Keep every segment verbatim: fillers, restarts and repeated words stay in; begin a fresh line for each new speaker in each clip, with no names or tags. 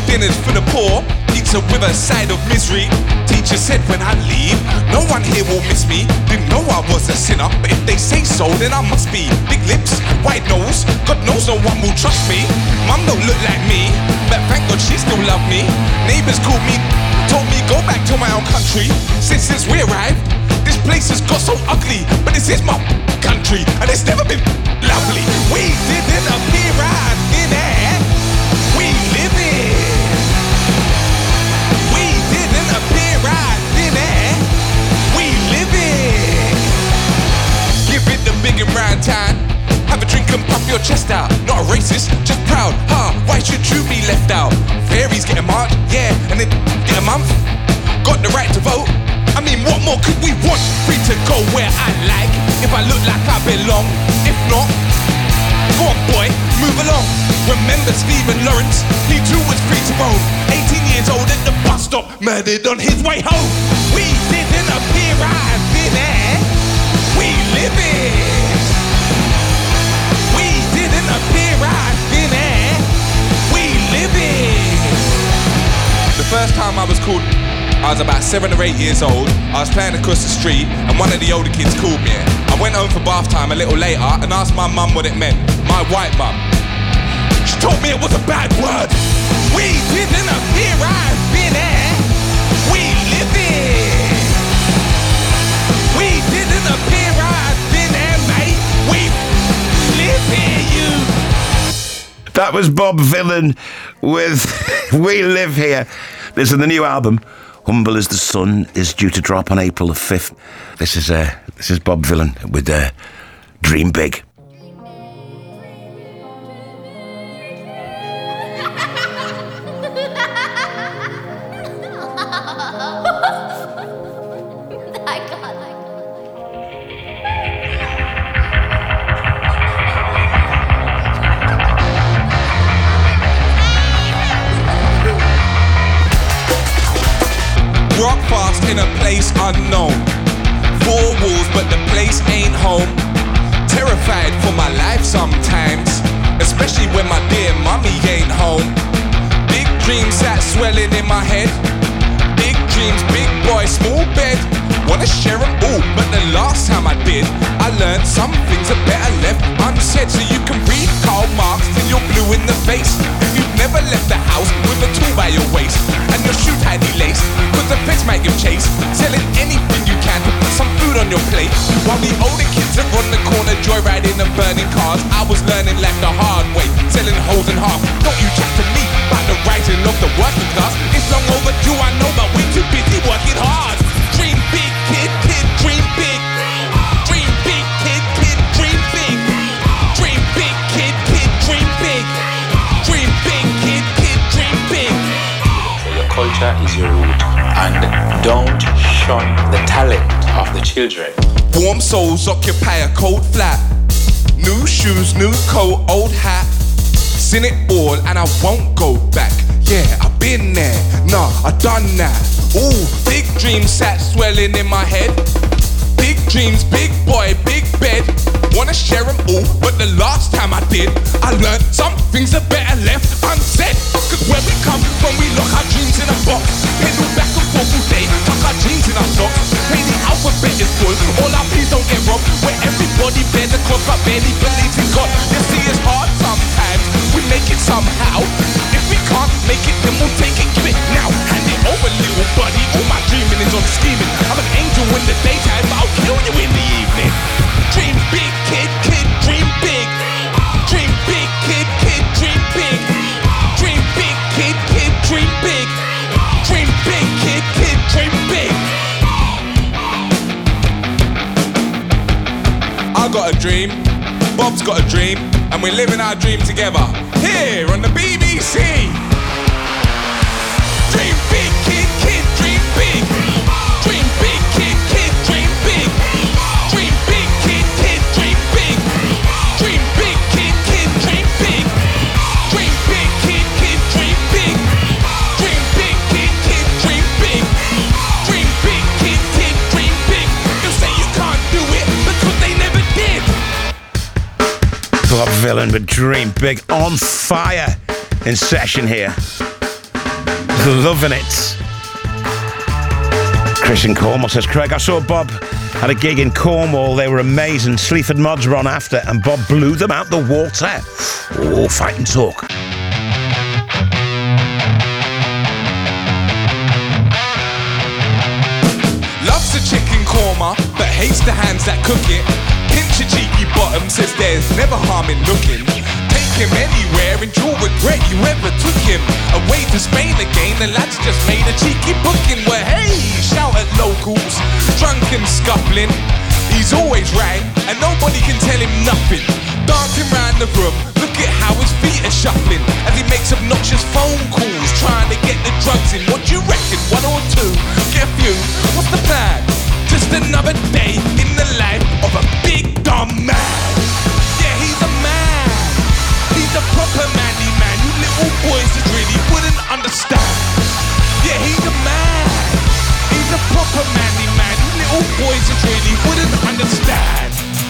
dinners for the poor, pizza with a side of misery. Teacher said when I leave, no one here will miss me. Didn't know I was a sinner, but if they say so, then I must be. Big lips, white nose, God knows no one will trust me. Mum don't look like me, but thank God she still love me. Neighbours called me, told me go back to my own country. Since since we arrived, this place has got so ugly, but this is my country, and it's never been lovely. We didn't appear right in it. We live it. We didn't appear right in it. We live it. Give it the big and round time. Have a drink and puff your chest out. Not a racist, just proud. Huh? Why should you be left out? Fairies get a march, yeah, and then get a month. Got the right to vote. I mean, what more could we want? Free to go where I like, if I look like I belong. If not, go on boy, move along. Remember Stephen Lawrence? He too was free to roam. eighteen years old at the bus stop, murdered on his way home. We didn't appear right in it. We live it. We didn't appear right in it. We live it. The first time I was called, I was about seven or eight years old. I was playing across the street and one of the older kids called me. I went home for bath time a little later and asked my mum what it meant. My white mum. She told me it was a bad word. We didn't appear right in it. We live it. We didn't appear right in it, mate. We live it, you.
That was Bob Vylan with We Live Here. This is the new album. Humble as the Sun is due to drop on April the fifth. This is uh, this is Bob Vylan with uh, Dream Big.
Rock fast in a place unknown. Four walls but the place ain't home. Terrified for my life sometimes, especially when my dear mummy ain't home. Big dreams sat swelling in my head. Big dreams, big boy, small bed. Wanna share them all, but the last time I did, I learned some things are better left unsaid. So you can read Karl Marx till you're blue in the face. If you've never left the house with a tool by your waist and your shoe tightly laced, cause the feds might give chase. Selling anything you can to put some food on your plate. While the older kids are on the corner joyriding and burning cars, I was learning life the hard way, selling holes in half. Don't you chat to me about the rising of the working class. It's long overdue, I know, but we're too busy working hard. Dream big, kid, kid, dream big. Dream big, kid, kid, dream big. Dream big, kid, kid, dream big. Dream big, kid, kid, dream big.
So your culture is your root, and don't shun the talent of the children.
Warm souls occupy a cold flat. New shoes, new coat, old hat. Seen it all and I won't go back. Yeah, I've been there, nah, I done that. Ooh, big dreams sat swelling in my head. Big dreams, big boy, big bed. Wanna share them all, but the last time I did, I learned some things are better left unsaid. Cause where we come from, we lock our dreams in a box. Pedal back and forth all day, tuck our jeans in our socks. Hey, the alphabet is full, all our please don't get robbed. Where everybody bears a cross but barely believes in God. You see it's hard sometimes, we make it somehow. If we can't make it, then we'll take it, give it now. Hand it over, little buddy, all my dreaming is on scheming. I'm an angel in the daytime, but I'll kill you in the evening. Dream big, kid, kid, dream big. Dream big, kid, kid, dream big. Dream big, kid, kid, dream big. Dream big, kid, kid, dream big. I got a dream, Bob's got a dream, and we're living our dream together. Here on the B B C. Dream big, kid, kid, dream big. Dream big, kid, kid, dream big. Dream big, kid, kid, dream big. Dream big, kid, kid, dream big. Dream big, kid, kid, dream big. Dream big, kid, kid, dream big. Dream big, kid, kid, dream big. You say you can't do it because they never did.
Bob Vylan with Dream Big, on fire in session here Loving it. Chris in Cornwall says, Craig, I saw Bob at a gig in Cornwall. They were amazing. Sleaford Mods were on after, and Bob blew them out the water. Oh, fight and talk.
Loves a chicken korma, but hates the hands that cook it. Pinch a cheeky bottom, says there's never harm in looking. Take him anywhere and you'll regret you ever took him away to Spain again. The lads just made a cheeky booking. Well, hey, shout at locals, drunk and scuffling. He's always right and nobody can tell him nothing. Dancing round the room, look at how his feet are shuffling as he makes obnoxious phone calls, trying to get the drugs in. What do you reckon? One or two? Get a few? What's the plan? Just another day in the life of a big dumb man. Yeah, he's a man. He's a proper manly man. You little boys just really wouldn't understand. Yeah, he's a man. He's a proper manly man. You little boys just really wouldn't understand.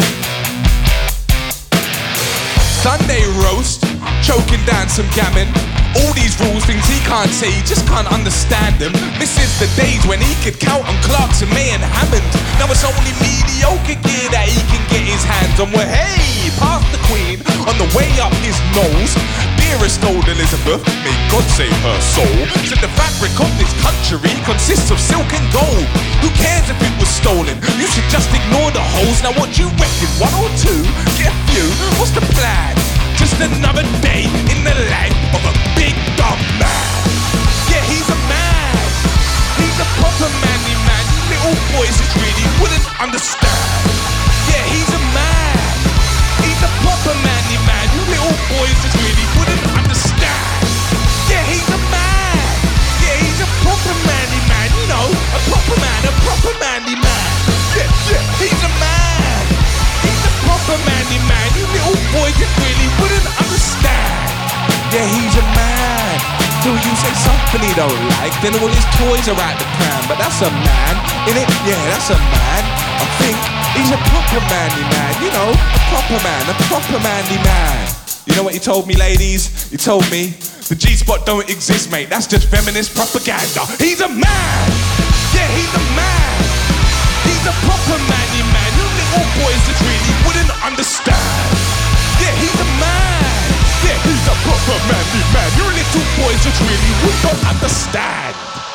Sunday roast, choking down some gammon. All these rules, things he can't say, he just can't understand them. Misses the days when he could count on Clarkson, May and Hammond. Now it's only mediocre gear that he can get his hands on. Well, hey, past the Queen, on the way up his nose. Dearest old Elizabeth, may God save her soul. Said the fabric of this country consists of silk and gold. Who cares if it was stolen? You should just ignore the holes. Now what you reckon? One or two? Get a few? What's the plan? Just another day in the life of a big dumb man. Yeah, he's a man. He's a proper manly man. You little boys just really wouldn't understand. Yeah, he's a man. He's a proper manly man. You little boys just really wouldn't understand. Yeah, he's a man. Yeah, he's a proper manly man. You know, a proper man, a proper manly man. Yeah, yeah, he's a man. He's a proper manly man. You little boys just really wouldn't understand. Yeah, he's a man. Till you say something he don't like, then all his toys are out the pram. But that's a man, innit? Yeah, that's a man. I think he's a proper manly man. You know, a proper man, a proper manly man. You know what he told me, ladies? He told me the G-spot don't exist, mate. That's just feminist propaganda. He's a man. Yeah, he's a man. He's a proper manly man. You little boys that really wouldn't understand. Yeah, he's a man. Yeah, he's a proper manly man. You little boys that really would not understand.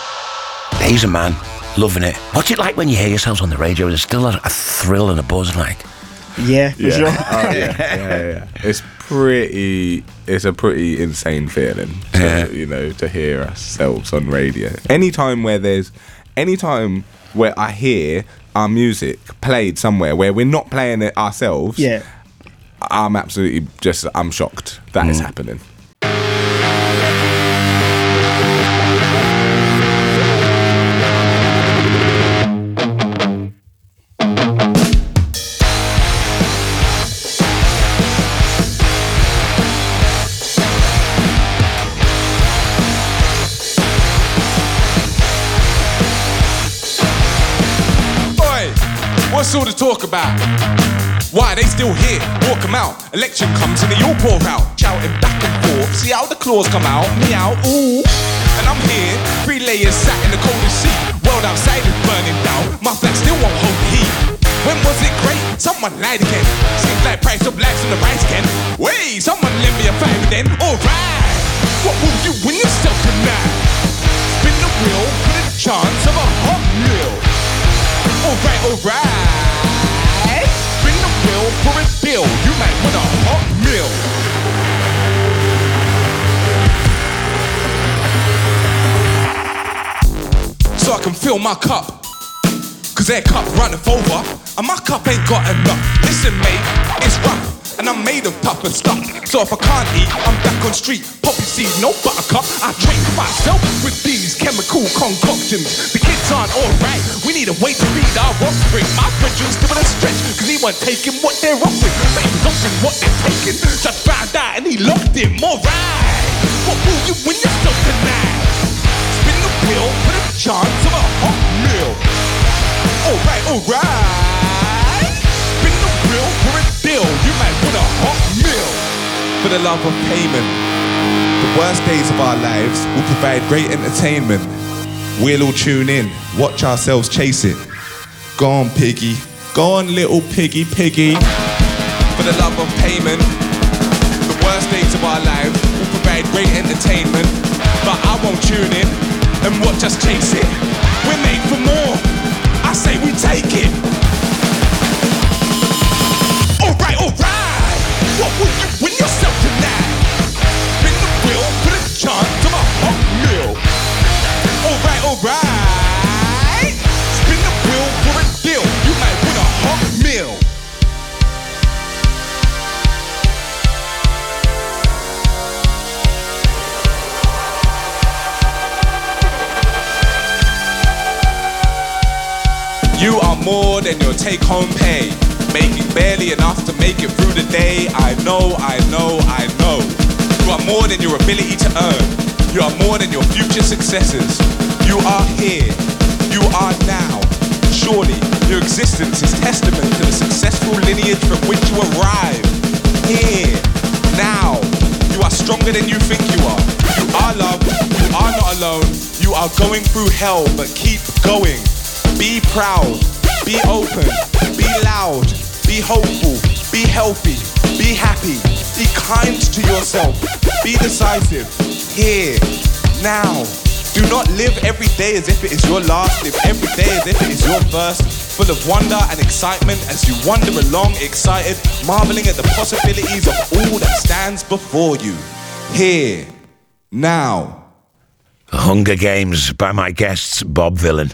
He's a man. Loving it. What's it like when you hear yourselves on the radio? There's still a, a thrill and a buzz, like.
Yeah, for
yeah.
sure.
Oh, yeah, yeah, yeah. It's pretty. It's a pretty insane feeling, to,
Yeah.
you know, to hear ourselves on radio. Anytime where there's, anytime where I hear our music played somewhere where we're not playing it ourselves,
Yeah.
I'm absolutely just. I'm shocked that is happening.
What's all the talk about? Why they still here? Walk them out. Election comes and they all pour out, shouting back and forth. See how the claws come out, me out, ooh. And I'm here, three layers sat in the coldest seat. World outside is burning down, my flat still won't hold the heat. When was it great? Someone lied again. Seems like price of lives on the rise again. Wait, someone lend me a fiver then. Alright, what will you win yourself tonight? Spin the wheel for the chance of a hot meal. Alright, alright. Spin the wheel for a bill. You might want a hot meal. So I can fill my cup, cause their cup runneth over, and my cup ain't got enough. Listen mate, it's rough, and I'm made of tougher stuff. So if I can't eat, I'm back on street. Poppy seed, no buttercup. I drink myself with these chemical concoctions. The kids aren't alright, we need a way to feed our offspring. My friend used to a stretch, cause he wasn't taking what they're offering. But he was offering what they're taking. Just found out and he locked him, alright. What will you win yourself tonight? Spin the wheel for the chance of a hot meal. Alright, alright. Spin the wheel for a deal. You might want a hot meal. For the love of payment. The worst days of our lives will provide great entertainment. We'll all tune in, watch ourselves chase it. Go on, piggy. Go on, little piggy, piggy. For the love of payment. The worst days of our lives will provide great entertainment. But I won't tune in and watch us chase it. We're made for more. I say we take it. Alright, alright. What will you win yourself tonight? Spin the wheel for the chance of a hot meal. Alright, alright. Spin the wheel for a deal. You might win a hot meal. You are more than your take-home pay, making barely enough to make it through the day. I know, I know, I know. You are more than your ability to earn. You are more than your future successes. You are here. You are now. Surely, your existence is testament to the successful lineage from which you arrived. Here. Now. You are stronger than you think you are. You are loved. You are not alone. You are going through hell, but keep going. Be proud, be open, be loud, be hopeful, be healthy, be happy, be kind to yourself, be decisive, here, now. Do not live every day as if it is your last, live every day as if it is your first, full of wonder and excitement as you wander along excited, marveling at the possibilities of all that stands before you. Here, now.
Hunger Games by my guests, Bob Vylan.